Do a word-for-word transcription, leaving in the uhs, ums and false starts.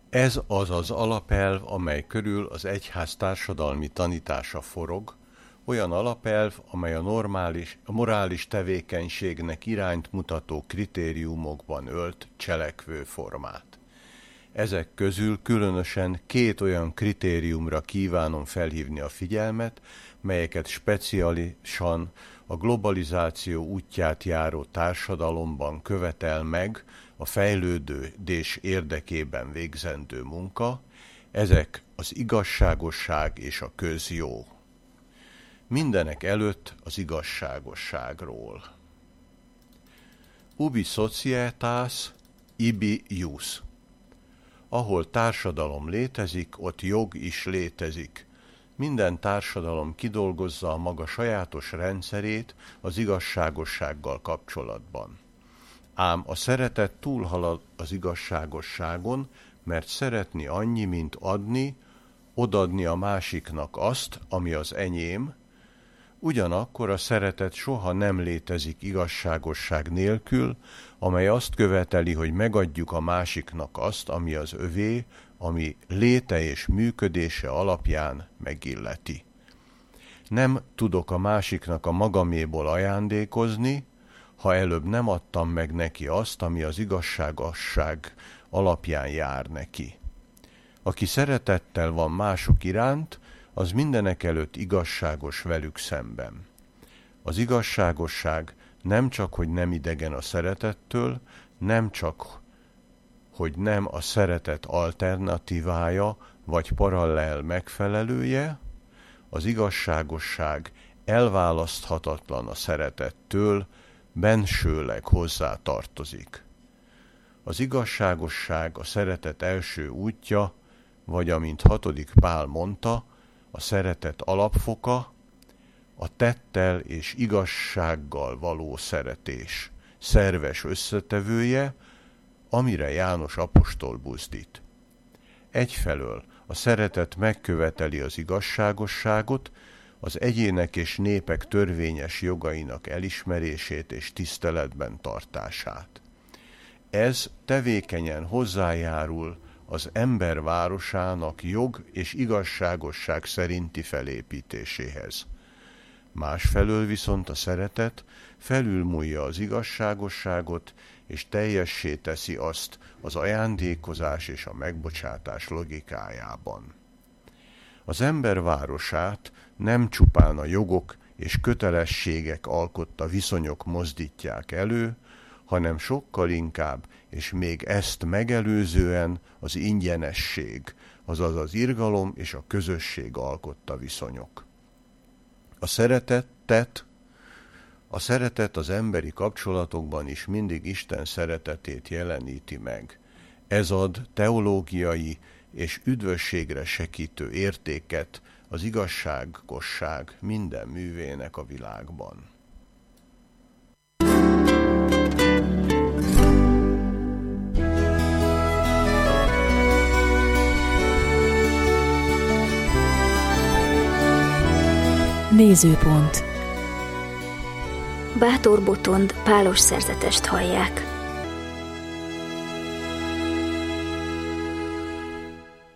Ez az az alapelv, amely körül az egyház társadalmi tanítása forog, olyan alapelv, amely a normális, a morális tevékenységnek irányt mutató kritériumokban ölt cselekvő formát. Ezek közül különösen két olyan kritériumra kívánom felhívni a figyelmet, melyeket speciálisan a globalizáció útját járó társadalomban követel meg a fejlődés érdekében végzendő munka, ezek az igazságosság és a közjó. Mindenek előtt az igazságosságról. Ubi societas, ibi ius. Ahol társadalom létezik, ott jog is létezik. Minden társadalom kidolgozza a maga sajátos rendszerét az igazságossággal kapcsolatban. Ám a szeretet túlhalad az igazságosságon, mert szeretni annyi, mint adni, odadni a másiknak azt, ami az enyém. Ugyanakkor a szeretet soha nem létezik igazságosság nélkül, amely azt követeli, hogy megadjuk a másiknak azt, ami az övé, ami léte és működése alapján megilleti. Nem tudok a másiknak a magaméból ajándékozni, ha előbb nem adtam meg neki azt, ami az igazságosság alapján jár neki. Aki szeretettel van mások iránt, az mindenekelőtt igazságos velük szemben. Az igazságosság nem csak, hogy nem idegen a szeretettől, nem csak, hogy nem a szeretet alternatívája vagy paralel megfelelője, az igazságosság elválaszthatatlan a szeretettől, bensőleg hozzá tartozik. Az igazságosság a szeretet első útja, vagy amint hatodik Pál mondta, a szeretet alapfoka, a tettel és igazsággal való szeretés szerves összetevője, amire János apostol buzdít. Egyfelől a szeretet megköveteli az igazságosságot, az egyének és népek törvényes jogainak elismerését és tiszteletben tartását. Ez tevékenyen hozzájárul az ember városának jog és igazságosság szerinti felépítéséhez. Másfelől viszont a szeretet felülmúlja az igazságosságot, és teljessé teszi azt az ajándékozás és a megbocsátás logikájában. Az ember városát nem csupán a jogok és kötelességek alkotta viszonyok mozdítják elő, hanem sokkal inkább, és még ezt megelőzően az ingyenesség, azaz az irgalom és a közösség alkotta viszonyok. A szeretetet, a szeretet az emberi kapcsolatokban is mindig Isten szeretetét jeleníti meg. Ez ad teológiai és üdvösségre segítő értéket az igazságosság minden művének a világban. Nézőpont. Bátor Botond pálos szerzetest hallják.